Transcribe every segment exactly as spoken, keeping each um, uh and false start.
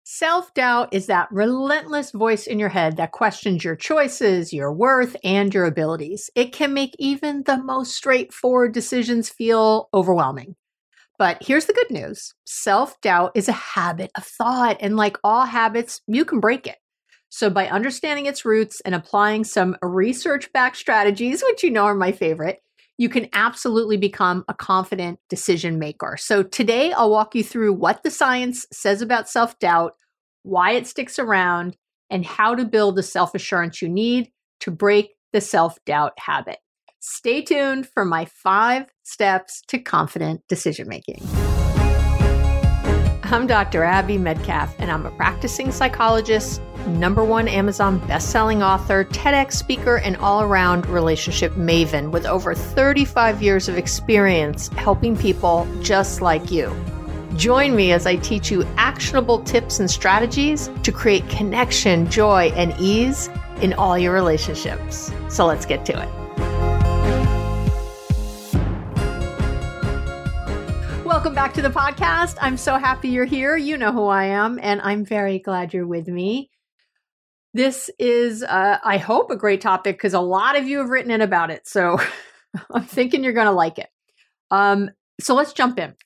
Self-doubt is that relentless voice in your head that questions your choices, your worth, and your abilities. It can make even the most straightforward decisions feel overwhelming. But here's the good news. Self-doubt is a habit of thought, and like all habits, you can break it. So by understanding its roots and applying some research-backed strategies, which you know are my favorite, you can absolutely become a confident decision maker. So today I'll walk you through what the science says about self-doubt, why it sticks around, and how to build the self-assurance you need to break the self-doubt habit. Stay tuned for my five steps to confident decision making. I'm Doctor Abby Medcalf, and I'm a practicing psychologist, number one Amazon bestselling author, TEDx speaker, and all-around relationship maven with over thirty-five years of experience helping people just like you. Join me as I teach you actionable tips and strategies to create connection, joy, and ease in all your relationships. So let's get to it. Welcome back to the podcast. I'm so happy you're here. You know who I am, and I'm very glad you're with me. This is, uh, I hope, a great topic because a lot of you have written in about it. So I'm thinking you're going to like it. Um, so let's jump in.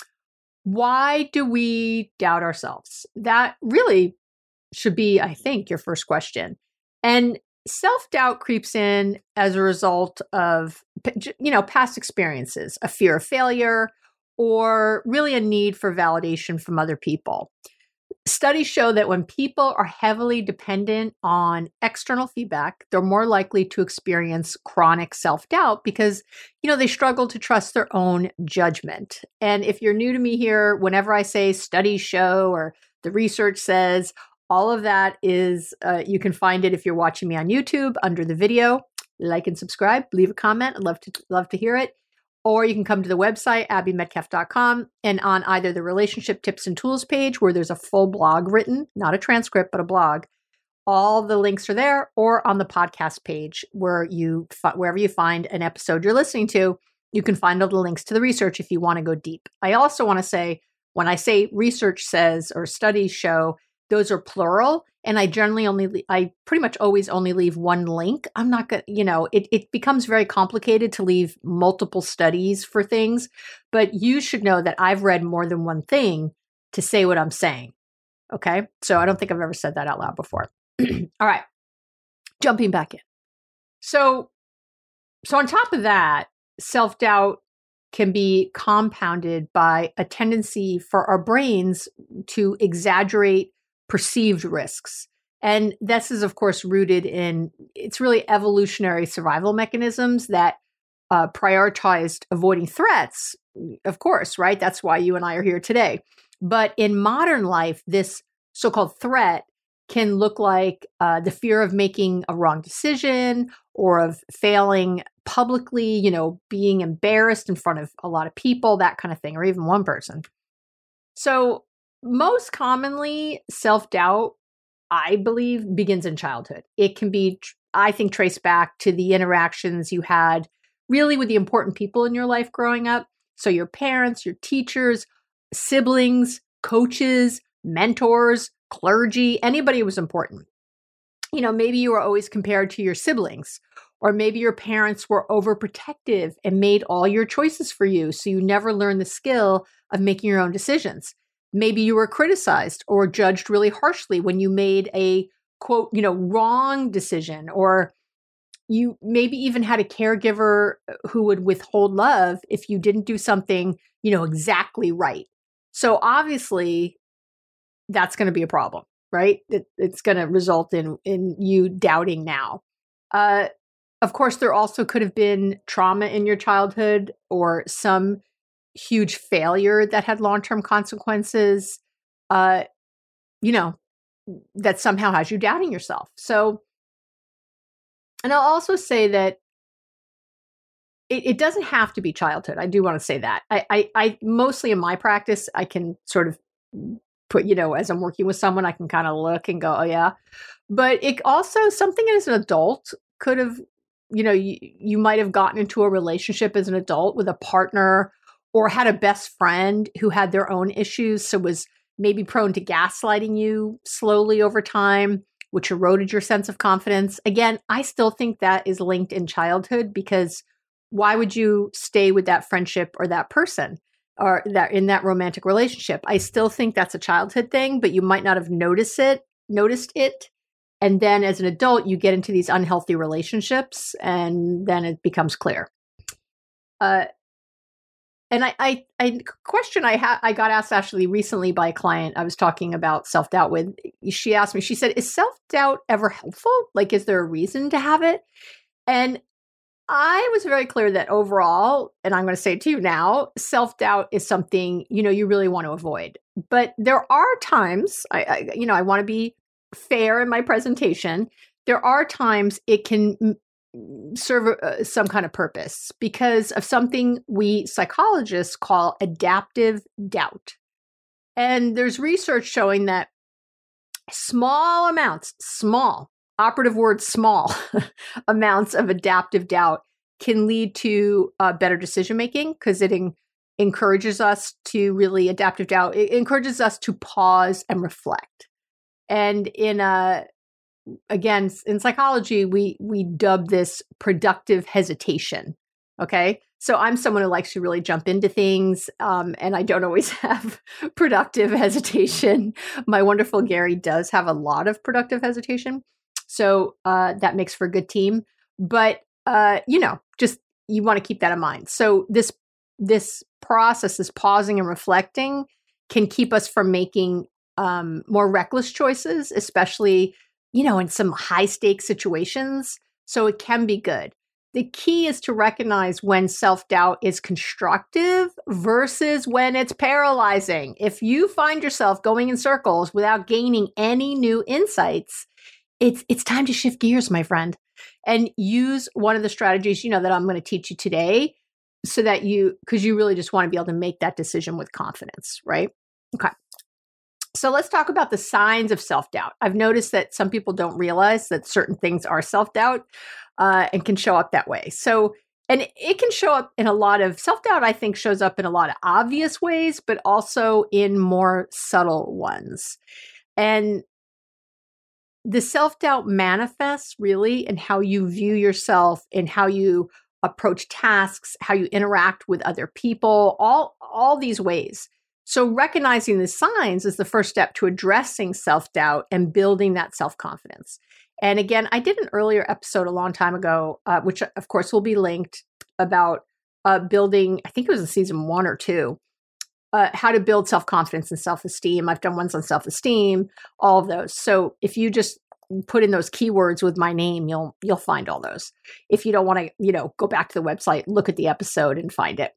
Why do we doubt ourselves? That really should be, I think, your first question. And self-doubt creeps in as a result of, you know, past experiences, a fear of failure, or really a need for validation from other people. Studies show that when people are heavily dependent on external feedback, they're more likely to experience chronic self-doubt because, you know, they struggle to trust their own judgment. And if you're new to me here, whenever I say studies show or the research says, all of that is, uh, you can find it if you're watching me on YouTube under the video. Like and subscribe, leave a comment. I'd love to, love to hear it. Or you can come to the website, abby medcalf dot com, and on either the relationship tips and tools page where there's a full blog written, not a transcript, but a blog. All the links are there, or on the podcast page where you, wherever you find an episode you're listening to, you can find all the links to the research if you want to go deep. I also want to say, when I say research says or studies show, those are plural. And I generally only, I pretty much always only leave one link. I'm not going to, you know, it, it becomes very complicated to leave multiple studies for things, but you should know that I've read more than one thing to say what I'm saying. Okay. So I don't think I've ever said that out loud before. All right. Jumping back in. So, so on top of that, self-doubt can be compounded by a tendency for our brains to exaggerate perceived risks. And this is, of course, rooted in, it's really evolutionary survival mechanisms that uh, prioritized avoiding threats, of course, right? That's why you and I are here today. But in modern life, this so-called threat can look like uh, the fear of making a wrong decision or of failing publicly, you know, being embarrassed in front of a lot of people, that kind of thing, or even one person. So most commonly, self-doubt, I believe, begins in childhood. It can be, I think, traced back to the interactions you had really with the important people in your life growing up. So your parents, your teachers, siblings, coaches, mentors, clergy, anybody who was important. You know, maybe you were always compared to your siblings, or maybe your parents were overprotective and made all your choices for you, so you never learned the skill of making your own decisions. Maybe you were criticized or judged really harshly when you made a, quote, you know, wrong decision, or you maybe even had a caregiver who would withhold love if you didn't do something, you know, exactly right. So obviously that's going to be a problem, right? It, it's going to result in, in you doubting now. Uh, of course, there also could have been trauma in your childhood or some huge failure that had long-term consequences, uh, you know, that somehow has you doubting yourself. So, and I'll also say that it, it doesn't have to be childhood. I do want to say that. I, I, I mostly in my practice, I can sort of put, you know, as I'm working with someone, I can kind of look and go, oh yeah. But it also, something as an adult could have, you know, you, you might have gotten into a relationship as an adult with a partner or had a best friend who had their own issues. So was maybe prone to gaslighting you slowly over time, which eroded your sense of confidence. Again, I still think that is linked in childhood, because why would you stay with that friendship or that person or that in that romantic relationship? I still think that's a childhood thing, but you might not have noticed it, noticed it. And then as an adult, you get into these unhealthy relationships, and then it becomes clear. Uh, And I, I, I question I had I got asked actually recently by a client I was talking about self-doubt with. She asked me, she said, is self-doubt ever helpful? Like, is there a reason to have it? And I was very clear that overall, and I'm going to say it to you now, self-doubt is something, you know, you really want to avoid. But there are times, I, I you know, I want to be fair in my presentation. There are times it can serve uh, some kind of purpose because of something we psychologists call adaptive doubt. And there's research showing that small amounts, small, operative word small, amounts of adaptive doubt can lead to uh, better decision making, because it en- encourages us to really adaptive doubt. It encourages us to pause and reflect. And in a Again, in psychology, we we dub this productive hesitation. Okay, so I'm someone who likes to really jump into things, um, and I don't always have productive hesitation. My wonderful Gary does have a lot of productive hesitation, so uh, that makes for a good team. But uh, you know, just you want to keep that in mind. So this this process, this pausing and reflecting, can keep us from making um, more reckless choices, especially, you know, in some high stakes situations. So it can be good. The key is to recognize when self-doubt is constructive versus when it's paralyzing. If you find yourself going in circles without gaining any new insights, it's it's time to shift gears, my friend, and use one of the strategies, you know, that I'm going to teach you today, so that you, because you really just want to be able to make that decision with confidence, right? Okay. So let's talk about the signs of self-doubt. I've noticed that some people don't realize that certain things are self-doubt uh, and can show up that way. So, and it can show up in a lot of self-doubt, I think, shows up in a lot of obvious ways, but also in more subtle ones. And the self-doubt manifests really in how you view yourself, in how you approach tasks, how you interact with other people, all, all these ways. So recognizing the signs is the first step to addressing self-doubt and building that self-confidence. And again, I did an earlier episode a long time ago, uh, which of course will be linked, about uh, building, I think it was in season one or two, uh, how to build self-confidence and self-esteem. I've done ones on self-esteem, all of those. So if you just put in those keywords with my name, you'll you'll find all those. If you don't want to, you know, go back to the website, look at the episode and find it.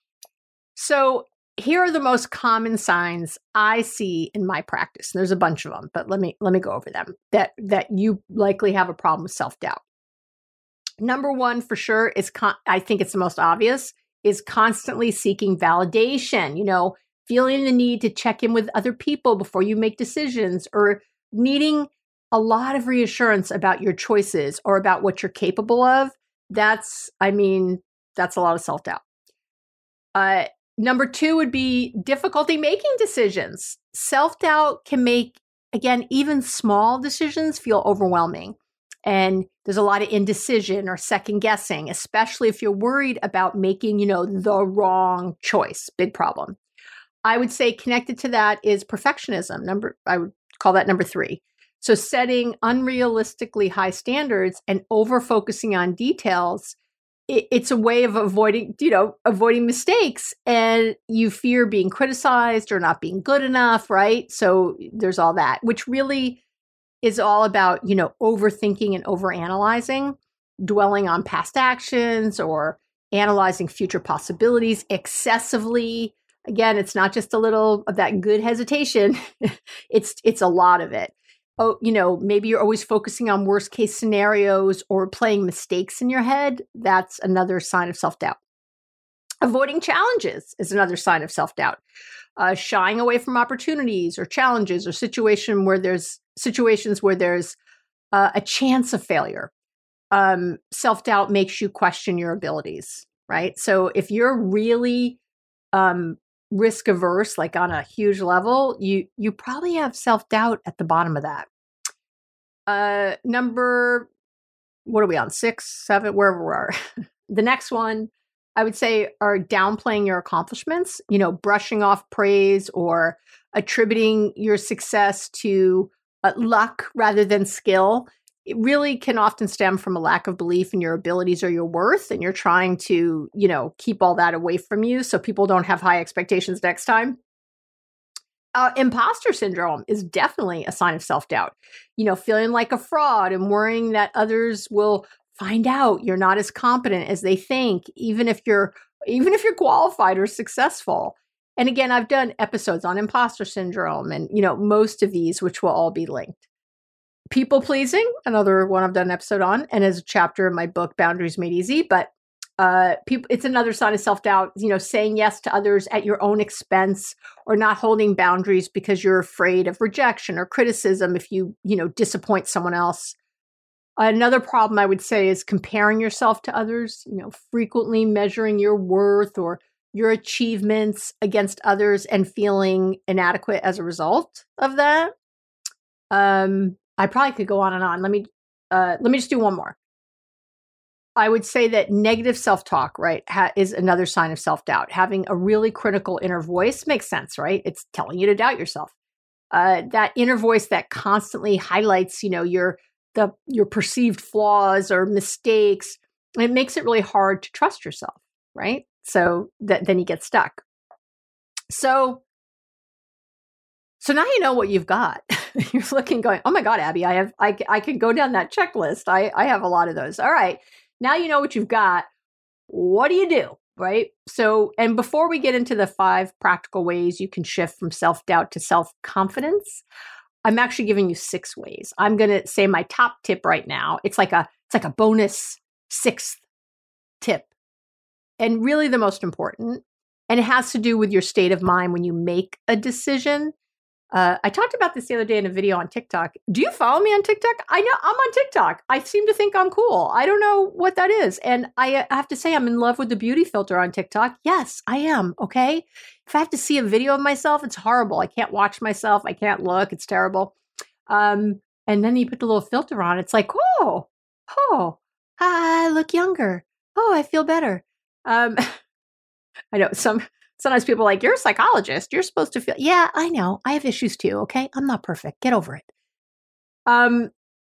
So here are the most common signs I see in my practice. There's a bunch of them, but let me let me go over them that that you likely have a problem with self-doubt. Number one, for sure, is con- I think it's the most obvious, is constantly seeking validation. You know, feeling the need to check in with other people before you make decisions, or needing a lot of reassurance about your choices or about what you're capable of. That's, I mean, that's a lot of self-doubt. Uh, Number two would be difficulty making decisions. Self-doubt can make, again, even small decisions feel overwhelming. And there's a lot of indecision or second guessing, especially if you're worried about making, you know, the wrong choice. Big problem. I would say connected to that is perfectionism. Number, I would call that number three. So setting unrealistically high standards and over-focusing on details, it's a way of avoiding, you know, avoiding mistakes, and you fear being criticized or not being good enough, right? So there's all that, which really is all about, you know, overthinking and overanalyzing, dwelling on past actions or analyzing future possibilities excessively. Again, it's not just a little of that good hesitation. it's it's a lot of it. Oh, you know, maybe you're always focusing on worst case scenarios or playing mistakes in your head. That's another sign of self-doubt. Avoiding challenges is another sign of self-doubt. Uh, shying away from opportunities or challenges or situation where there's situations where there's uh, a chance of failure. Um, self-doubt makes you question your abilities, right? So if you're really um, risk averse, like on a huge level, you you probably have self-doubt at the bottom of that. Uh, number, what are we on? Six, seven, wherever we are. The next one, I would say, are downplaying your accomplishments, you know, brushing off praise or attributing your success to uh, luck rather than skill. It really can often stem from a lack of belief in your abilities or your worth, and you're trying to, you know, keep all that away from you so people don't have high expectations next time. Uh, imposter syndrome is definitely a sign of self-doubt. You know, feeling like a fraud and worrying that others will find out you're not as competent as they think, even if you're even if you're qualified or successful. And again, I've done episodes on imposter syndrome and, you know, most of these, which will all be linked. People pleasing, another one I've done an episode on, and as a chapter in my book, Boundaries Made Easy. But uh, people, it's another sign of self-doubt, you know, saying yes to others at your own expense or not holding boundaries because you're afraid of rejection or criticism if you, you know, disappoint someone else. Another problem I would say is comparing yourself to others, you know, frequently measuring your worth or your achievements against others and feeling inadequate as a result of that. Um, I probably could go on and on. Let me, uh, let me just do one more. I would say that negative self-talk, right, ha- is another sign of self-doubt. Having a really critical inner voice makes sense, right? It's telling you to doubt yourself. Uh, that inner voice that constantly highlights, you know, your the your perceived flaws or mistakes, and it makes it really hard to trust yourself, right? So that then you get stuck. So, so now you know what you've got. You're looking, going, oh my God, Abby, I have, I, I can go down that checklist. I, I have a lot of those. All right. Now you know what you've got. What do you do? Right. So, and before we get into the five practical ways you can shift from self-doubt to self-confidence, I'm actually giving you six ways. I'm going to say my top tip right now. It's like a, it's like a bonus sixth tip, and really the most important. And it has to do with your state of mind when you make a decision. Uh, I talked about this the other day in a video on TikTok. Do you follow me on TikTok? I know I'm on TikTok. I seem to think I'm cool. I don't know what that is. And I, I have to say I'm in love with the beauty filter on TikTok. Yes, I am. Okay. If I have to see a video of myself, it's horrible. I can't watch myself. I can't look. It's terrible. Um, and then you put the little filter on. It's like, oh, oh, I look younger. Oh, I feel better. Um, I know some. Sometimes people are like, you're a psychologist. You're supposed to feel, yeah, I know. I have issues too. Okay. I'm not perfect. Get over it. Um,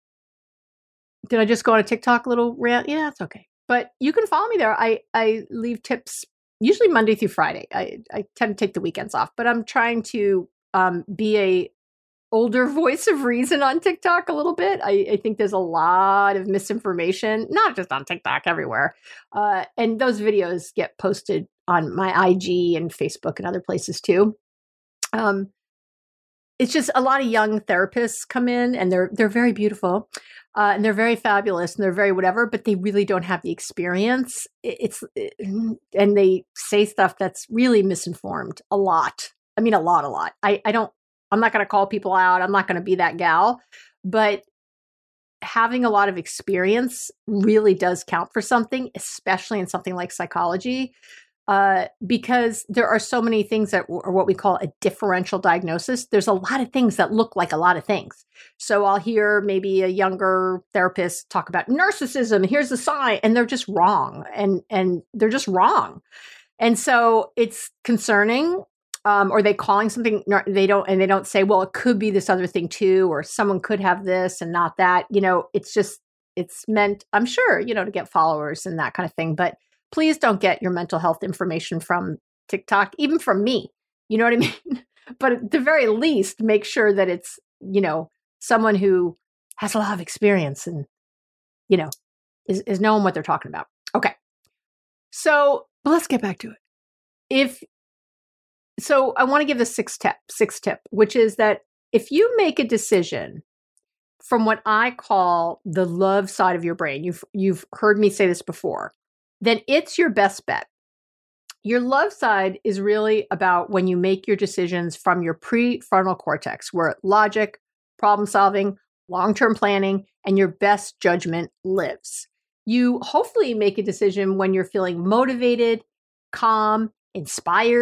did I just go on a TikTok little rant? Yeah, it's okay. But you can follow me there. I, I leave tips usually Monday through Friday. I, I tend to take the weekends off, but I'm trying to um, be a older voice of reason on TikTok a little bit. I, I think there's a lot of misinformation, not just on TikTok, everywhere. Uh, and those videos get posted on my I G and Facebook and other places too. Um, it's just a lot of young therapists come in and they're they're very beautiful uh, and they're very fabulous and they're very whatever, but they really don't have the experience. It's it, and they say stuff that's really misinformed a lot. I mean, a lot, a lot. I, I don't. I'm not going to call people out. I'm not going to be that gal, but having a lot of experience really does count for something, especially in something like psychology. Uh, because there are so many things that are what we call a differential diagnosis. There's a lot of things that look like a lot of things. So I'll hear maybe a younger therapist talk about narcissism. Here's the sign, and they're just wrong, and and they're just wrong. And so it's concerning. Um, or they calling something they don't, and they don't say, well, it could be this other thing too, or someone could have this and not that. You know, it's just it's meant, I'm sure, you know, to get followers and that kind of thing, but. Please don't get your mental health information from TikTok, even from me. You know what I mean? But at the very least, make sure that it's, you know, someone who has a lot of experience and, you know, is, is knowing what they're talking about. Okay. So but let's get back to it. If so, I want to give the sixth tip, sixth tip, which is that if you make a decision from what I call the love side of your brain, you've you've heard me say this before, then it's your best bet. Your love side is really about when you make your decisions from your prefrontal cortex, where logic, problem solving, long-term planning, and your best judgment lives. You hopefully make a decision when you're feeling motivated, calm, inspired,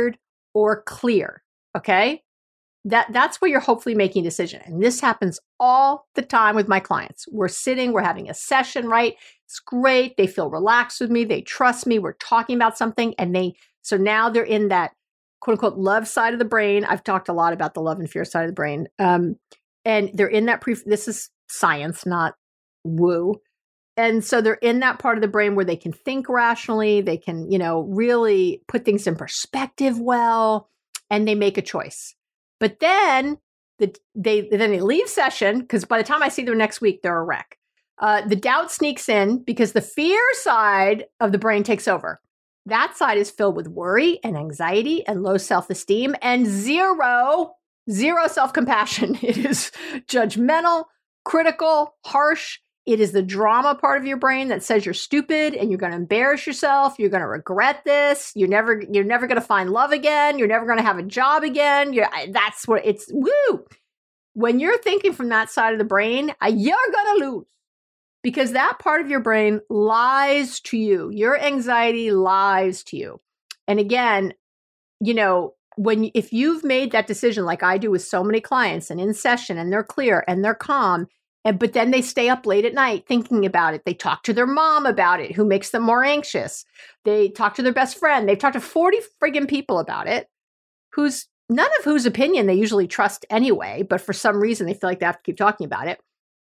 or clear. Okay. That, that's where you're hopefully making a decision. And this happens all the time with my clients. We're sitting, we're having a session, right? It's great. They feel relaxed with me. They trust me. We're talking about something. And they, so now they're in that quote unquote love side of the brain. I've talked a lot about the love and fear side of the brain. Um, and they're in that pre, this is science, not woo. And so they're in that part of the brain where they can think rationally. They can, you know, really put things in perspective well, and they make a choice. But then the, they then they leave session, because by the time I see them next week, they're a wreck. Uh, the doubt sneaks in because the fear side of the brain takes over. That side is filled with worry and anxiety and low self-esteem and zero, zero self-compassion. It is judgmental, critical, harsh. It is the drama part of your brain that says you're stupid and you're going to embarrass yourself. You're going to regret this. You're never, you're never going to find love again. You're never going to have a job again. You're, that's what it's, woo. When you're thinking from that side of the brain, you're going to lose, because that part of your brain lies to you. Your anxiety lies to you. And again, you know, when, if you've made that decision, like I do with so many clients, and in session, and they're clear and they're calm, and, but then they stay up late at night thinking about it. They talk to their mom about it, who makes them more anxious. They talk to their best friend. They've talked to forty friggin' people about it, who's none of whose opinion they usually trust anyway, but for some reason they feel like they have to keep talking about it.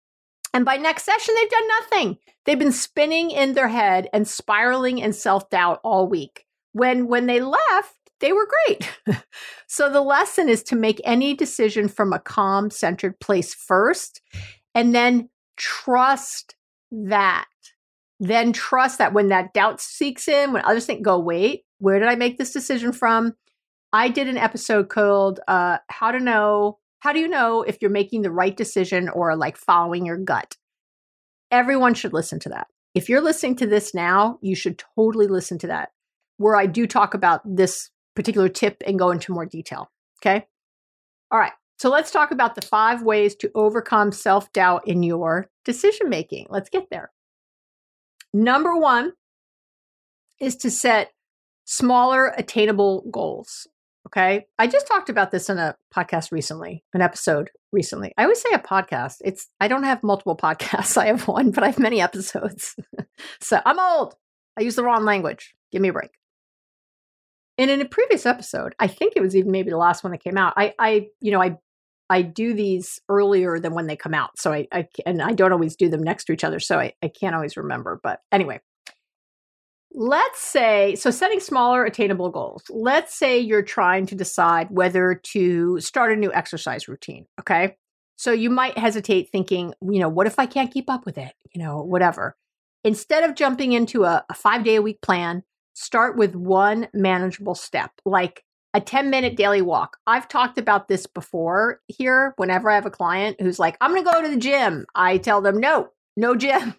And by next session, they've done nothing. They've been spinning in their head and spiraling in self-doubt all week. When, when they left, they were great. So the lesson is to make any decision from a calm, centered place first. And then trust that. Then trust that when that doubt seeks in, when others think, go, wait, where did I make this decision from? I did an episode called uh, How to Know, How Do You Know If You're Making the Right Decision or like following your gut? Everyone should listen to that. If you're listening to this now, you should totally listen to that, where I do talk about this particular tip and go into more detail. Okay. All right. So let's talk about the five ways to overcome self-doubt in your decision-making. Let's get there. Number one is to set smaller, attainable goals. Okay. I just talked about this in a podcast recently, an episode recently. I always say a podcast. It's, I don't have multiple podcasts. I have one, but I have many episodes. So I'm old. I use the wrong language. Give me a break. And in a previous episode, I think it was even maybe the last one that came out, I, I, you know, I, I do these earlier than when they come out. So I, I and I don't always do them next to each other. So I, I can't always remember. But anyway, let's say, so setting smaller attainable goals. Let's say you're trying to decide whether to start a new exercise routine. Okay. So you might hesitate thinking, you know, what if I can't keep up with it? You know, whatever. Instead of jumping into a, a five day a week plan, start with one manageable step, like a ten minute daily walk. I've talked about this before here. Whenever I have a client who's like, I'm going to go to the gym, I tell them, no, no gym.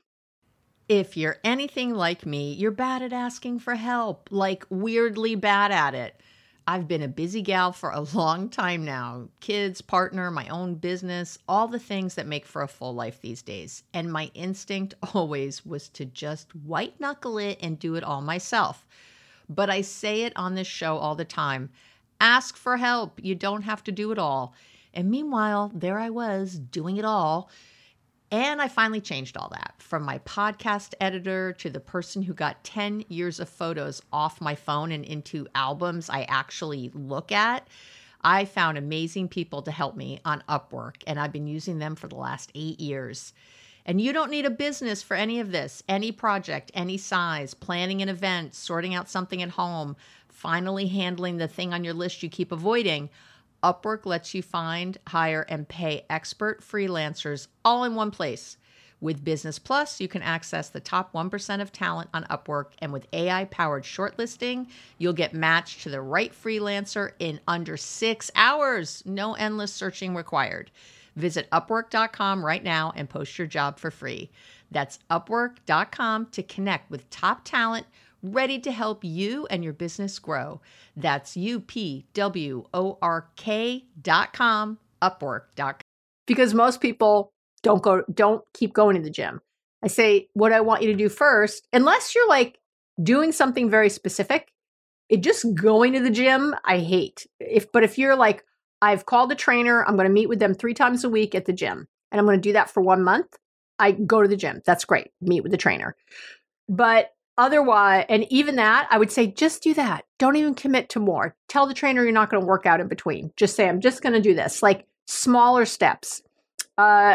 If you're anything like me, you're bad at asking for help, like weirdly bad at it. I've been a busy gal for a long time now. Kids, partner, my own business, all the things that make for a full life these days. And my instinct always was to just white knuckle it and do it all myself. But I say it on this show all the time. Ask for help. You don't have to do it all. And meanwhile, there I was doing it all. And I finally changed all that, from my podcast editor to the person who got ten years of photos off my phone and into albums I actually look at. I found amazing people to help me on Upwork, and I've been using them for the last eight years. And you don't need a business for any of this, any project, any size, planning an event, sorting out something at home, finally handling the thing on your list you keep avoiding. Upwork lets you find, hire, and pay expert freelancers all in one place. With Business Plus, you can access the top one percent of talent on Upwork, and with A I-powered shortlisting, you'll get matched to the right freelancer in under six hours. No endless searching required. Visit upwork dot com right now and post your job for free. That's upwork dot com to connect with top talent ready to help you and your business grow. That's U P W O R K dot com, upwork dot com. Because most people don't go, don't keep going to the gym. I say, what I want you to do first, unless you're like doing something very specific, it just going to the gym, I hate. If but if you're like, I've called a trainer, I'm going to meet with them three times a week at the gym, and I'm going to do that for one month, I go to the gym. That's great. Meet with the trainer. But otherwise, and even that, I would say just do that. Don't even commit to more. Tell the trainer you're not going to work out in between. Just say, I'm just going to do this. Like smaller steps. Uh,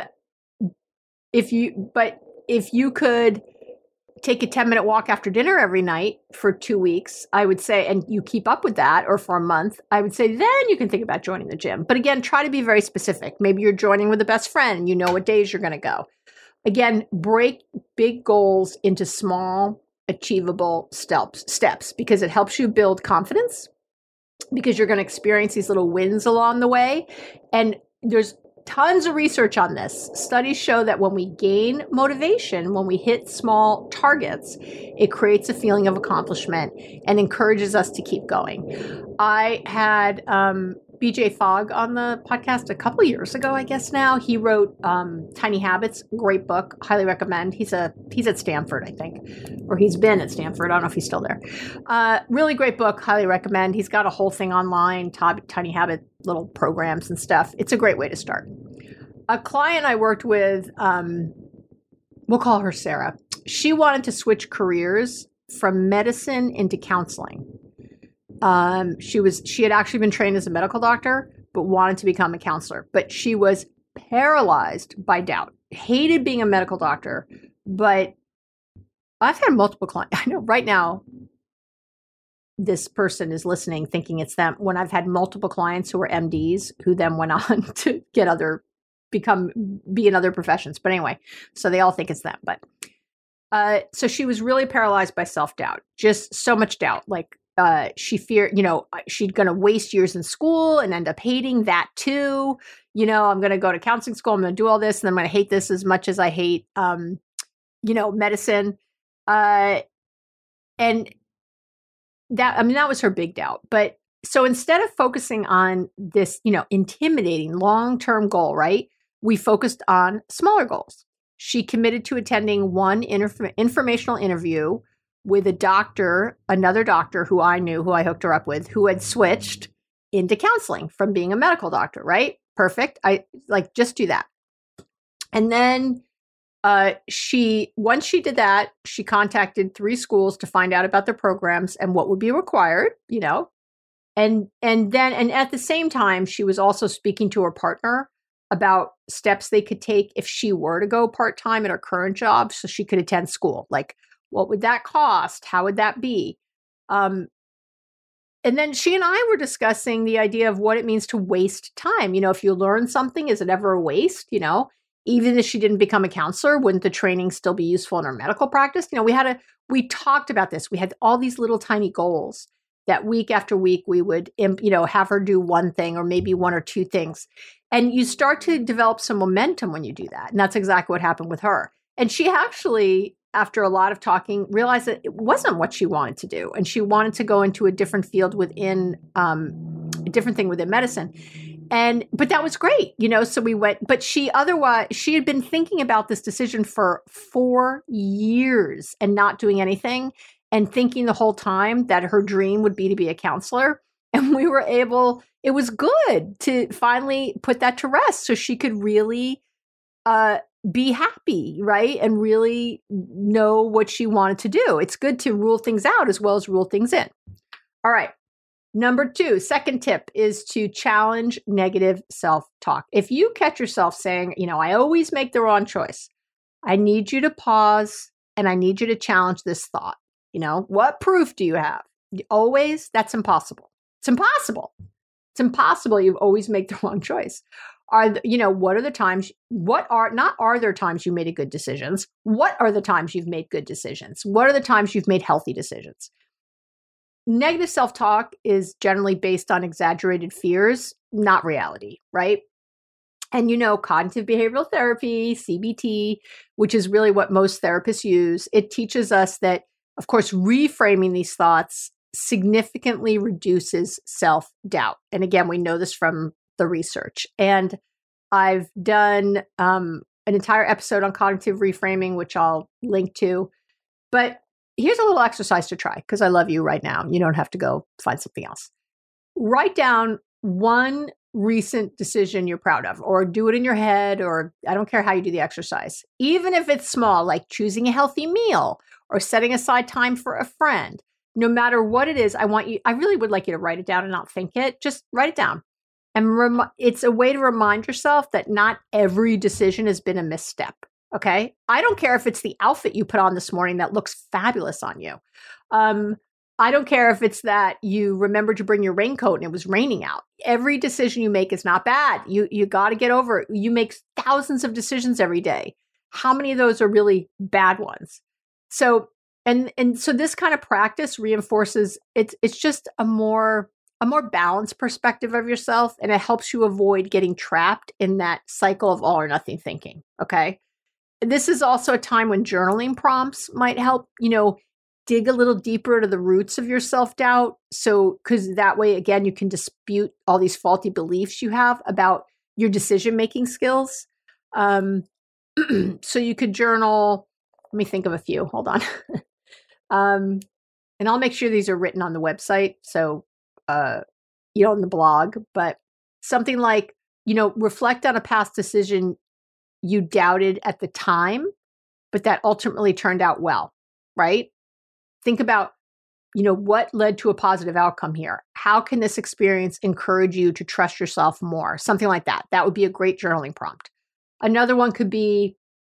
if you, but if you could take a ten minute walk after dinner every night for two weeks, I would say, and you keep up with that, or for a month, I would say, then you can think about joining the gym. But again, try to be very specific. Maybe you're joining with a best friend and you know what days you're going to go. Again, break big goals into small, achievable steps, steps because it helps you build confidence, because you're going to experience these little wins along the way. And there's tons of research on this. Studies show that when we gain motivation, when we hit small targets, it creates a feeling of accomplishment and encourages us to keep going. I had um, B J Fogg on the podcast a couple of years ago, I guess now. He wrote um, Tiny Habits, great book, highly recommend. He's a he's at Stanford, I think, or he's been at Stanford. I don't know if he's still there. Uh, really great book, highly recommend. He's got a whole thing online, Tiny Habit little programs and stuff. It's a great way to start. A client I worked with, um, we'll call her Sarah. She wanted to switch careers from medicine into counseling. Um, she was she had actually been trained as a medical doctor, but wanted to become a counselor. But she was paralyzed by doubt. Hated being a medical doctor, but I've had multiple clients. I know right now this person is listening thinking it's them, when I've had multiple clients who were M Ds who then went on to get other, become, be in other professions. But anyway, so they all think it's them. But uh, so she was really paralyzed by self-doubt, just so much doubt. Like uh, she feared, you know, she's going to waste years in school and end up hating that too. You know, I'm going to go to counseling school. I'm going to do all this and I'm going to hate this as much as I hate, um, you know, medicine. Uh, and that, I mean, that was her big doubt. But so instead of focusing on this, you know, intimidating long-term goal, right, we focused on smaller goals. She committed to attending one inf- informational interview with a doctor, another doctor who I knew, who I hooked her up with, who had switched into counseling from being a medical doctor, right? Perfect. I like, just do that. And then uh, she, once she did that, she contacted three schools to find out about their programs and what would be required, you know, and, and then, and at the same time, she was also speaking to her partner about steps they could take if she were to go part-time at her current job so she could attend school. Like, what would that cost? How would that be? Um, and then she and I were discussing the idea of what it means to waste time. You know, if you learn something, is it ever a waste? You know, even if she didn't become a counselor, wouldn't the training still be useful in her medical practice? You know, we had a, we talked about this. We had all these little tiny goals that week after week we would, you know, have her do one thing or maybe one or two things. And you start to develop some momentum when you do that. And that's exactly what happened with her. And she actually, after a lot of talking, realized that it wasn't what she wanted to do. And she wanted to go into a different field within, um, a different thing within medicine. And, but that was great, you know, so we went, but she otherwise, she had been thinking about this decision for four years and not doing anything and thinking the whole time that her dream would be to be a counselor. And we were able, it was good to finally put that to rest so she could really, uh, be happy, right? And really know what she wanted to do. It's good to rule things out as well as rule things in. All right. Number two, second tip is to challenge negative self-talk. If you catch yourself saying, you know, I always make the wrong choice, I need you to pause and I need you to challenge this thought. You know, what proof do you have? Always? That's impossible. It's impossible. It's impossible. You always make the wrong choice. Are, you know, what are the times, what are, not are there times you made a good decisions? What are the times you've made good decisions? What are the times you've made healthy decisions? Negative self-talk is generally based on exaggerated fears, not reality, right? And, you know, cognitive behavioral therapy, C B T, which is really what most therapists use, it teaches us that, of course, reframing these thoughts significantly reduces self-doubt. And again, we know this from the research. And I've done um, an entire episode on cognitive reframing, which I'll link to. But here's a little exercise to try because I love you right now. You don't have to go find something else. Write down one recent decision you're proud of, or do it in your head, or I don't care how you do the exercise. Even if it's small, like choosing a healthy meal or setting aside time for a friend, no matter what it is, I want you, I really would like you to write it down and not think it. Just write it down. And rem- it's a way to remind yourself that not every decision has been a misstep. Okay. I don't care if it's the outfit you put on this morning that looks fabulous on you. Um, I don't care if it's that you remembered to bring your raincoat and it was raining out. Every decision you make is not bad. You you got to get over it. You make thousands of decisions every day. How many of those are really bad ones? So and and so this kind of practice reinforces it's it's just a more a more balanced perspective of yourself, and it helps you avoid getting trapped in that cycle of all or nothing thinking. Okay. This is also a time when journaling prompts might help, you know, dig a little deeper to the roots of your self-doubt. So, because that way, again, you can dispute all these faulty beliefs you have about your decision-making skills. Um, so you could journal, let me think of a few, hold on. um, and I'll make sure these are written on the website. So, uh, you know, on the blog, but something like, you know, reflect on a past decision you doubted at the time, but that ultimately turned out well, right? Think about, you know, what led to a positive outcome here? How can this experience encourage you to trust yourself more? Something like that. That would be a great journaling prompt. Another one could be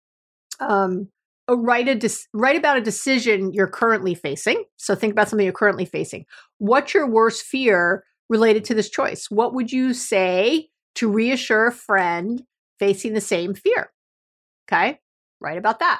um, a write, a de- write about a decision you're currently facing. So think about something you're currently facing. What's your worst fear related to this choice? What would you say to reassure a friend facing the same fear? Okay, write about that.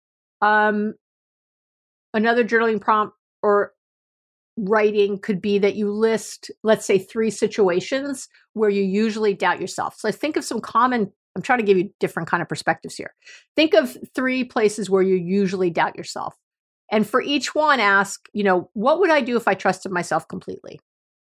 Um, Another journaling prompt or writing could be that you list, let's say, three situations where you usually doubt yourself. So think of some common, I'm trying to give you different kind of perspectives here. Think of three places where you usually doubt yourself. And for each one, ask, you know, what would I do if I trusted myself completely?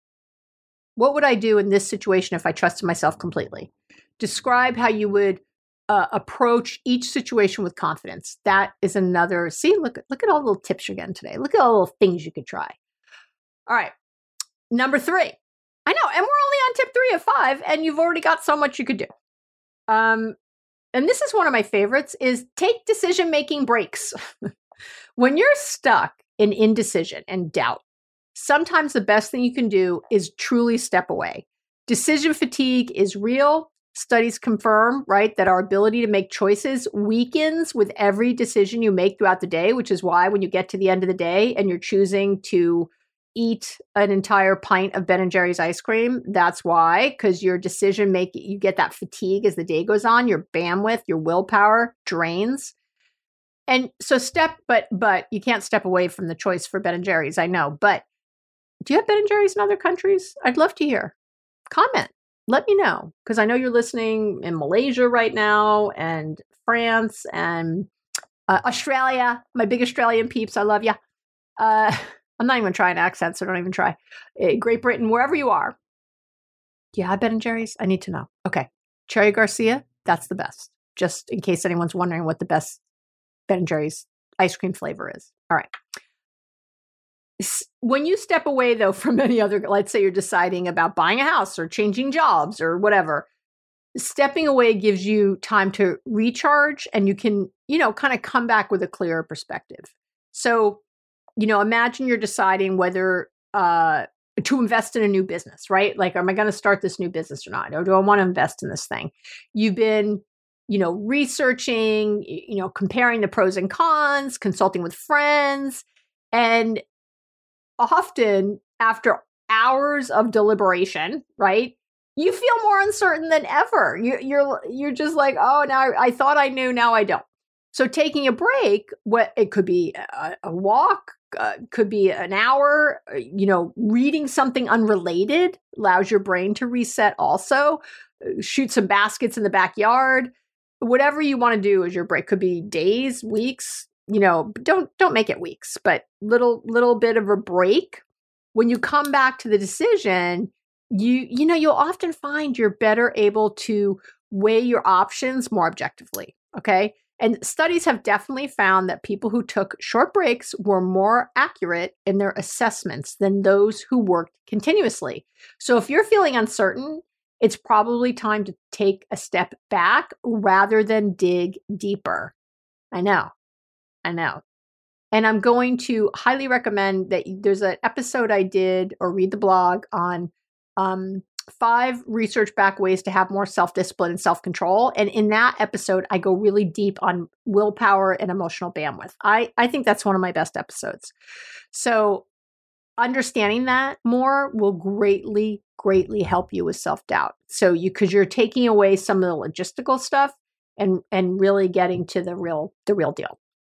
What would I do in this situation if I trusted myself completely? Describe how you would Uh, approach each situation with confidence. That is another, see, look, look at all the little tips you're getting today. Look at all the little things you could try. All right. Number three. I know, and we're only on tip three of five, and you've already got so much you could do. Um, and this is one of my favorites, is take decision-making breaks. When you're stuck in indecision and doubt, sometimes the best thing you can do is truly step away. Decision fatigue is real. Studies confirm, right, that our ability to make choices weakens with every decision you make throughout the day, which is why when you get to the end of the day and you're choosing to eat an entire pint of Ben and Jerry's ice cream, that's why, because your decision making, you get that fatigue as the day goes on, your bandwidth, your willpower drains. And so step, but, but you can't step away from the choice for Ben and Jerry's, I know, but do you have Ben and Jerry's in other countries? I'd love to hear. Comment. Let me know, because I know you're listening in Malaysia right now and France and uh, Australia, my big Australian peeps. I love you. Uh, I'm not even trying accents, so don't even try. Uh, Great Britain, wherever you are. Do you have Ben and Jerry's? I need to know. Okay. Cherry Garcia, that's the best. Just in case anyone's wondering what the best Ben and Jerry's ice cream flavor is. All right. When you step away, though, from any other, let's say you're deciding about buying a house or changing jobs or whatever, stepping away gives you time to recharge, and you can, you know, kind of come back with a clearer perspective. So, you know, imagine you're deciding whether uh, to invest in a new business, right? Like, am I going to start this new business or not? Or do I want to invest in this thing? You've been, you know, researching, you know, comparing the pros and cons, consulting with friends, and often after hours of deliberation, right, you feel more uncertain than ever. You, you're you're just like, oh, now I, I thought I knew, now I don't. So taking a break, what it could be a, a walk, uh, could be an hour, you know, reading something unrelated allows your brain to reset also. Shoot some baskets in the backyard. Whatever you want to do as your break. Could be days, weeks. You know, don't don't make it weeks, but little little bit of a break. When you come back to the decision, you you know, you'll often find you're better able to weigh your options more objectively. Okay. And studies have definitely found that people who took short breaks were more accurate in their assessments than those who worked continuously. So if you're feeling uncertain, it's probably time to take a step back rather than dig deeper. I know, I know. And I'm going to highly recommend that there's an episode I did or read the blog on um, five research-backed ways to have more self-discipline and self-control. And in that episode, I go really deep on willpower and emotional bandwidth. I, I think that's one of my best episodes. So understanding that more will greatly, greatly help you with self-doubt. So you, because you're taking away some of the logistical stuff and, and really getting to the real, the real deal.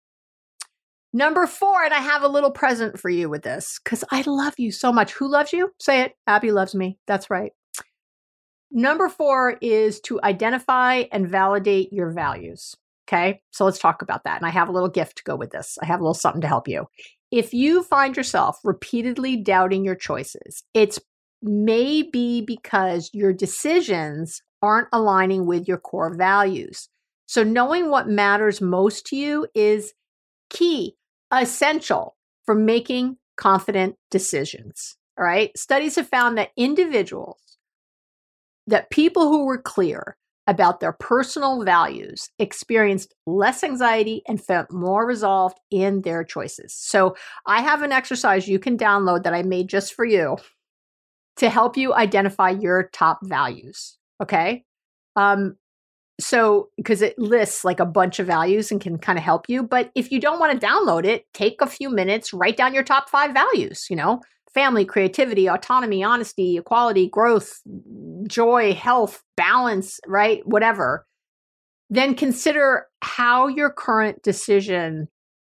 Number four, and I have a little present for you with this because I love you so much. Who loves you? Say it. Abby loves me. That's right. Number four is to identify and validate your values. Okay. So let's talk about that. And I have a little gift to go with this. I have a little something to help you. If you find yourself repeatedly doubting your choices, it's maybe because your decisions aren't aligning with your core values. So knowing what matters most to you is key. Essential for making confident decisions. All right. Studies have found that individuals, that people who were clear about their personal values experienced less anxiety and felt more resolved in their choices. So I have an exercise you can download that I made just for you to help you identify your top values. Okay. Um, So, because it lists like a bunch of values and can kind of help you. But if you don't want to download it, take a few minutes, write down your top five values, you know, family, creativity, autonomy, honesty, equality, growth, joy, health, balance, right? Whatever. Then consider how your current decision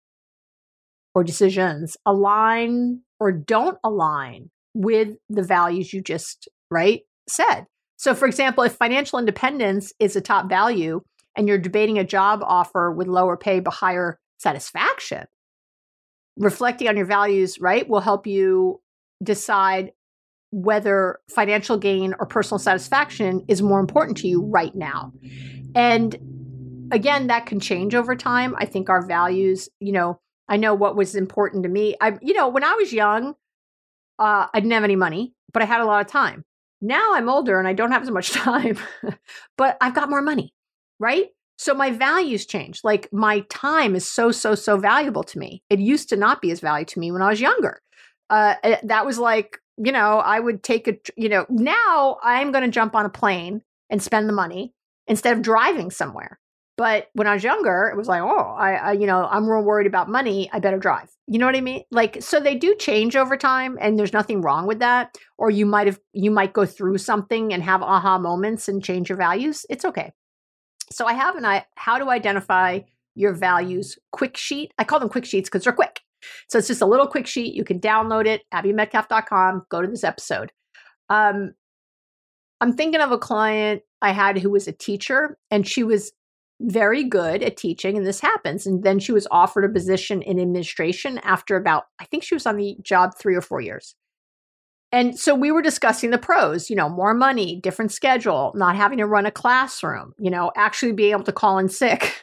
or decisions align or don't align with the values you just, right, said. So for example, if financial independence is a top value and you're debating a job offer with lower pay but higher satisfaction, reflecting on your values, right, will help you decide whether financial gain or personal satisfaction is more important to you right now. And again, that can change over time. I think our values, you know, I know what was important to me. I, you know, when I was young, uh, I didn't have any money, but I had a lot of time. Now I'm older and I don't have as much time, but I've got more money, right? So my values change. Like my time is so, so, so valuable to me. It used to not be as valuable to me when I was younger. Uh, that was like, you know, I would take a, you know, now I'm going to jump on a plane and spend the money instead of driving somewhere. But when I was younger, it was like, oh, I, I, you know, I'm real worried about money. I better drive. You know what I mean? Like, so they do change over time and there's nothing wrong with that. Or you might have, you might go through something and have aha moments and change your values. It's okay. So I have an I, how to identify your values quick sheet. I call them quick sheets because they're quick. So it's just a little quick sheet. You can download it, abby metcalf dot com, go to this episode. Um, I'm thinking of a client I had who was a teacher and she was very good at teaching, and this happens. And then she was offered a position in administration after about, I think she was on the job three or four years. And so we were discussing the pros, you know, more money, different schedule, not having to run a classroom, you know, actually being able to call in sick.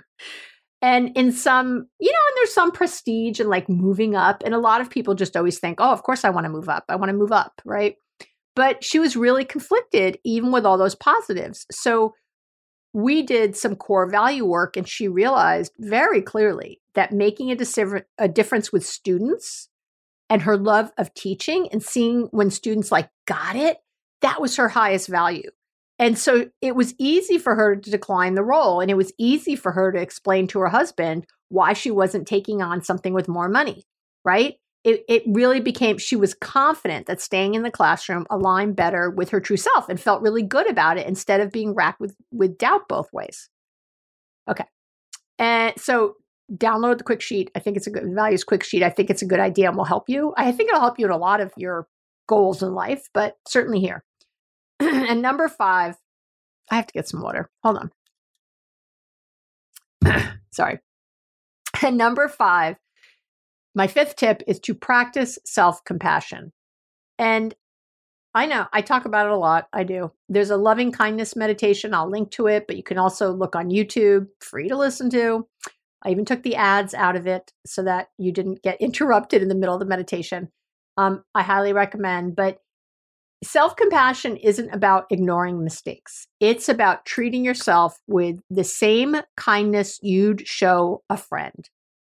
And in some, you know, and there's some prestige and like moving up. And a lot of people just always think, oh, of course I want to move up. I want to move up, right? But she was really conflicted even with all those positives. So we did some core value work and she realized very clearly that making a, dis- a difference with students and her love of teaching and seeing when students like got it, that was her highest value. And so it was easy for her to decline the role. And it was easy for her to explain to her husband why she wasn't taking on something with more money, right? It, it really became, she was confident that staying in the classroom aligned better with her true self and felt really good about it instead of being racked with, with doubt both ways. Okay. And so download the quick sheet. I think it's a good values quick sheet. I think it's a good idea and will help you. I think it'll help you in a lot of your goals in life, but certainly here. And number five, I have to get some water. Hold on. Sorry. And number five, my fifth tip is to practice self-compassion. And I know. I talk about it a lot. I do. There's a loving kindness meditation. I'll link to it, but you can also look on YouTube, free to listen to. I even took the ads out of it so that you didn't get interrupted in the middle of the meditation. Um, I highly recommend. But self-compassion isn't about ignoring mistakes. It's about treating yourself with the same kindness you'd show a friend.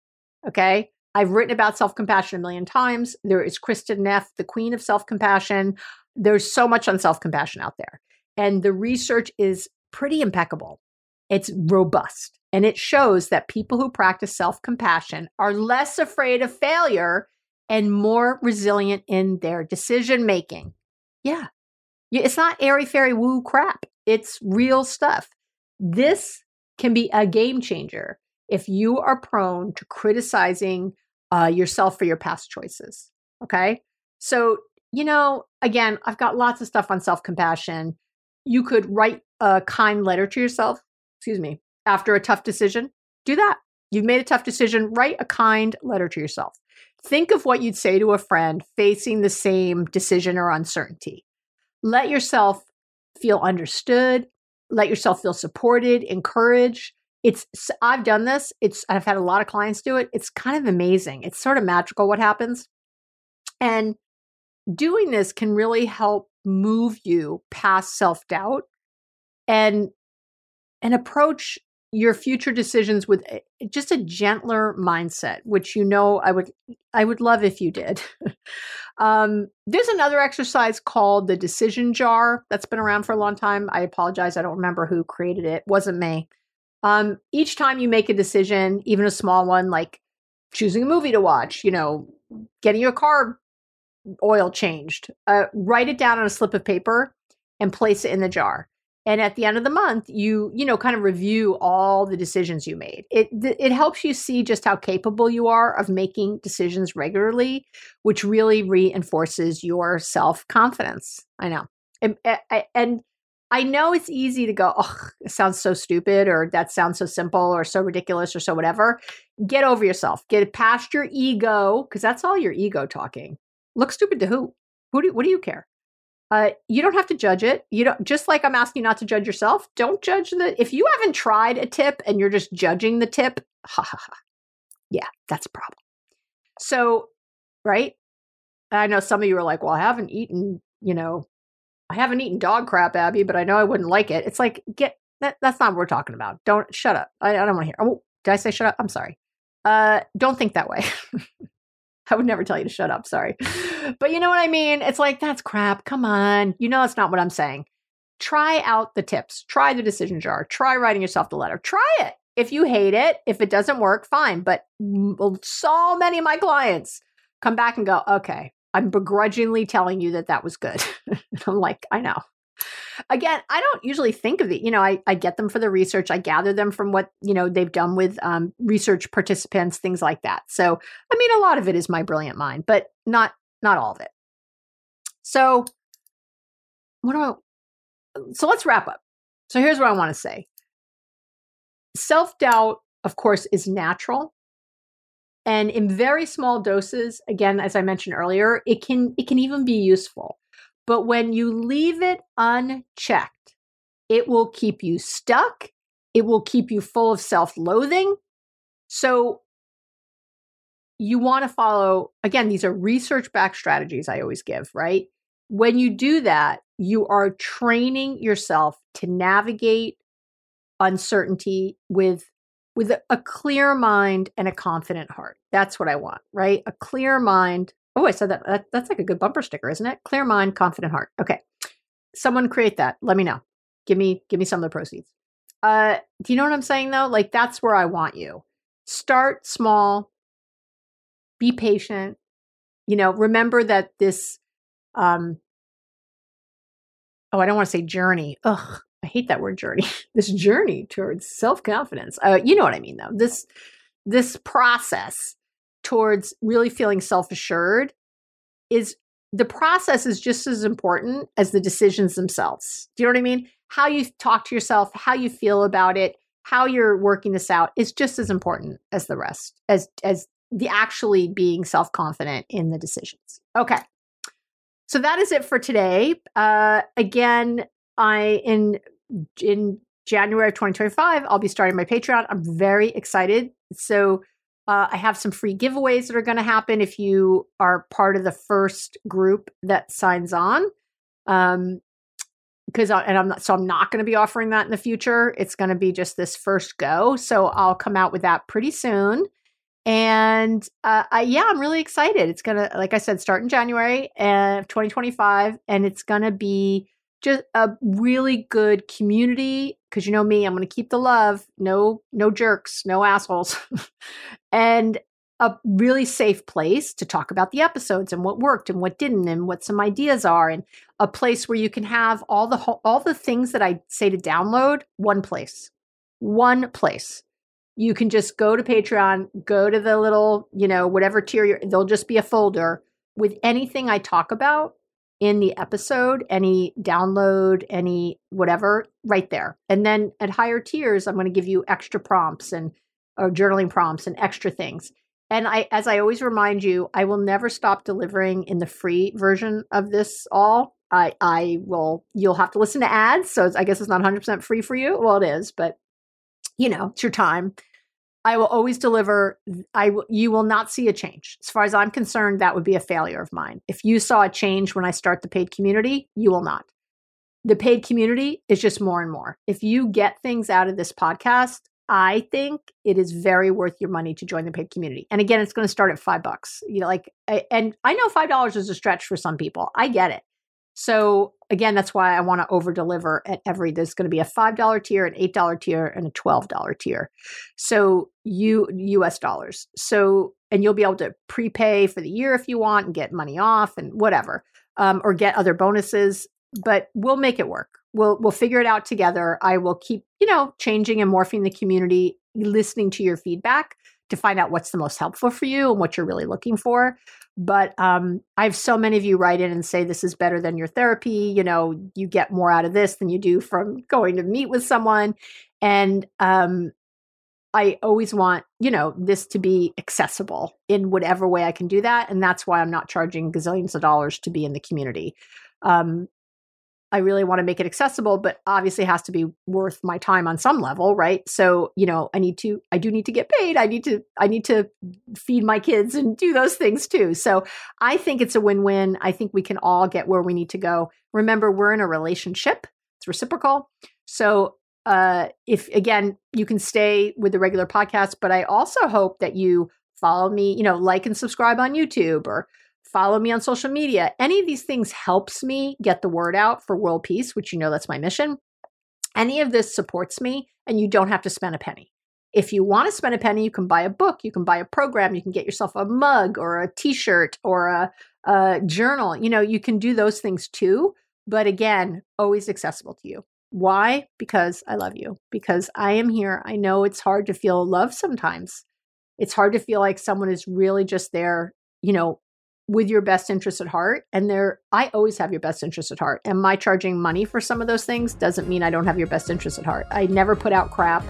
Okay? I've written about self-compassion a million times. There is Kristen Neff, the queen of self-compassion. There's so much on self-compassion out there. And the research is pretty impeccable. It's robust. And it shows that people who practice self-compassion are less afraid of failure and more resilient in their decision-making. Yeah. It's not airy-fairy woo crap. It's real stuff. This can be a game changer if you are prone to criticizing uh, yourself for your past choices. Okay. So, you know, again, I've got lots of stuff on self-compassion. You could write a kind letter to yourself, excuse me, after a tough decision. Do that. You've made a tough decision. Write a kind letter to yourself. Think of what you'd say to a friend facing the same decision or uncertainty. Let yourself feel understood. Let yourself feel supported, encouraged. It's, I've done this. It's, I've had a lot of clients do it. It's kind of amazing. It's sort of magical what happens. And doing this can really help move you past self-doubt and, and approach your future decisions with just a gentler mindset, which, you know, I would, I would love if you did. um, there's another exercise called the decision jar that's been around for a long time. I apologize. I don't remember who created it. It wasn't me. Um, each time you make a decision, even a small one, like choosing a movie to watch, you know, getting your car oil changed, uh, write it down on a slip of paper and place it in the jar. And at the end of the month, you, you know, kind of review all the decisions you made. It, it helps you see just how capable you are of making decisions regularly, which really reinforces your self-confidence. I know. And, and I know it's easy to go, oh, it sounds so stupid, or that sounds so simple, or so ridiculous, or so whatever. Get over yourself. Get past your ego, because that's all your ego talking. Look stupid to who? Who do? What do you care? Uh, you don't have to judge it. You don't. Just like I'm asking you not to judge yourself. Don't judge the. If you haven't tried a tip and you're just judging the tip, ha ha ha. Yeah, that's a problem. So, right? I know some of you are like, well, I haven't eaten, you know. I haven't eaten dog crap, Abby, but I know I wouldn't like it. It's like, get that. That's not what we're talking about. Don't shut up. I, I don't want to hear. Oh, did I say shut up? I'm sorry. Uh, don't think that way. I would never tell you to shut up. Sorry. But you know what I mean? It's like, that's crap. Come on. You know, that's not what I'm saying. Try out the tips. Try the decision jar. Try writing yourself the letter. Try it. If you hate it, if it doesn't work, fine. But so many of my clients come back and go, okay, I'm begrudgingly telling you that that was good. I'm like, I know. Again, I don't usually think of it. You know, I, I get them for the research. I gather them from what, you know, they've done with um, research participants, things like that. So, I mean, a lot of it is my brilliant mind, but not, not all of it. So what do I, so let's wrap up. So here's what I want to say. Self-doubt, of course, is natural. And in very small doses, again, as I mentioned earlier, it can, it can even be useful. But when you leave it unchecked, it will keep you stuck. It will keep you full of self-loathing. So you want to follow, again, these are research-backed strategies I always give, right? When you do that, you are training yourself to navigate uncertainty with, with a, a clear mind and a confident heart. That's what I want, right? A clear mind. Oh, I said that. that. That's like a good bumper sticker, isn't it? Clear mind, confident heart. Okay. Someone create that. Let me know. Give me, give me some of the proceeds. Uh, do you know what I'm saying though? Like, that's where I want you. Start small, be patient. You know, remember that this, um, oh, I don't want to say journey. Ugh, I hate that word journey. This journey towards self-confidence. Uh, you know what I mean though? This, this process towards really feeling self-assured is, the process is just as important as the decisions themselves. Do you know what I mean? How you talk to yourself, how you feel about it, how you're working this out is just as important as the rest, as, as the actually being self-confident in the decisions. Okay. So that is it for today. Uh, again, I in in January of twenty twenty-five, I'll be starting my Patreon. I'm very excited. So uh, I have some free giveaways that are going to happen if you are part of the first group that signs on. Um, because I, and I'm not, so I'm not going to be offering that in the future. It's going to be just this first go. So I'll come out with that pretty soon. And uh, I, yeah, I'm really excited. It's going to, like I said, start in January of twenty twenty-five. And it's going to be just a really good community. Because you know me, I'm going to keep the love. No, no jerks, no assholes. And a really safe place to talk about the episodes and what worked and what didn't and what some ideas are, and a place where you can have all the all the things that I say to download, one place, one place. You can just go to Patreon, go to the little, you know, whatever tier you're, there'll just be a folder with anything I talk about in the episode, any download, any whatever, right there. And then at higher tiers, I'm going to give you extra prompts and or journaling prompts and extra things. And I, as I always remind you, I will never stop delivering in the free version of this all. I, I will, you'll have to listen to ads. So I guess it's not one hundred percent free for you. Well, it is, but you know, it's your time. I will always deliver. I w- you will not see a change. As far as I'm concerned, that would be a failure of mine. If you saw a change when I start the paid community, you will not. The paid community is just more and more. If you get things out of this podcast, I think it is very worth your money to join the paid community. And again, it's going to start at five bucks. You know, like, I, and I know five dollars is a stretch for some people. I get it. So again, that's why I want to over deliver at every, there's going to be a five dollar tier, an eight dollar tier, and a twelve dollar tier. So you, U S dollars. So, and you'll be able to prepay for the year if you want and get money off and whatever, um, or get other bonuses, but we'll make it work. We'll, we'll figure it out together. I will keep, you know, changing and morphing the community, listening to your feedback to find out what's the most helpful for you and what you're really looking for. But um, I have so many of you write in and say, this is better than your therapy. You know, you get more out of this than you do from going to meet with someone. And um, I always want, you know, this to be accessible in whatever way I can do that. And that's why I'm not charging gazillions of dollars to be in the community. Um, I really want to make it accessible, but obviously it has to be worth my time on some level, right? So, you know, I need to, I do need to get paid. I need to, I need to feed my kids and do those things too. So I think it's a win-win. I think we can all get where we need to go. Remember, we're in a relationship. It's reciprocal. So uh, if, again, you can stay with the regular podcast, but I also hope that you follow me, you know, like and subscribe on YouTube or follow me on social media. Any of these things helps me get the word out for world peace, which you know that's my mission. Any of this supports me, and you don't have to spend a penny. If you want to spend a penny, you can buy a book, you can buy a program, you can get yourself a mug or a t-shirt or a, a journal. You know, you can do those things too. But again, always accessible to you. Why? Because I love you. Because I am here. I know it's hard to feel love sometimes. It's hard to feel like someone is really just there, you know, with your best interests at heart. And there, I always have your best interests at heart. And my charging money for some of those things doesn't mean I don't have your best interests at heart. I never put out crap.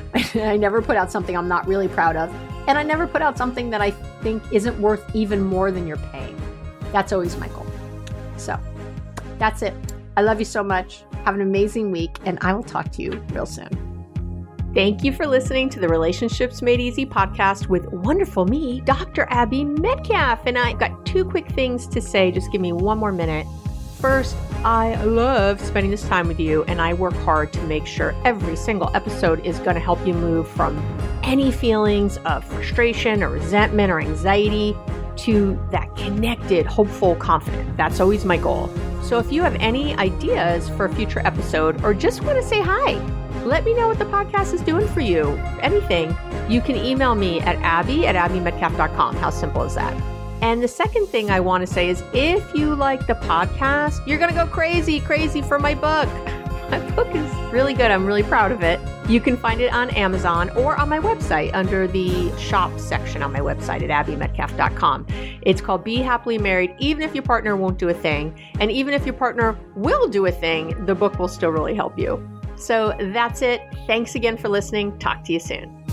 I never put out something I'm not really proud of. And I never put out something that I think isn't worth even more than you're paying. That's always my goal. So that's it. I love you so much. Have an amazing week, and I will talk to you real soon. Thank you for listening to the Relationships Made Easy podcast with wonderful me, Doctor Abby Medcalf. And I've got two quick things to say. Just give me one more minute. First, I love spending this time with you, and I work hard to make sure every single episode is going to help you move from any feelings of frustration or resentment or anxiety to that connected, hopeful, confident. That's always my goal. So if you have any ideas for a future episode or just want to say hi, let me know what the podcast is doing for you. Anything, you can email me at abby at abby medcalf dot com. How simple is that? And the second thing I want to say is if you like the podcast, you're going to go crazy, crazy for my book. My book is really good. I'm really proud of it. You can find it on Amazon or on my website under the shop section on my website at abby medcalf dot com. It's called Be Happily Married, even if your partner won't do a thing. And even if your partner will do a thing, the book will still really help you. So that's it. Thanks again for listening. Talk to you soon.